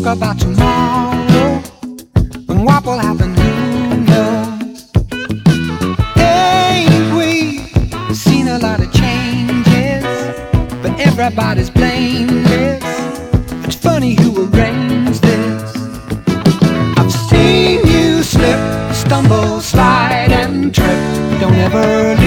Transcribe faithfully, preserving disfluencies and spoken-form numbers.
about tomorrow and what will happen, who knows? Ain't we seen a lot of changes, but everybody's blameless. It's funny who arranged this. I've seen you slip, stumble, slide and trip. Don't ever leave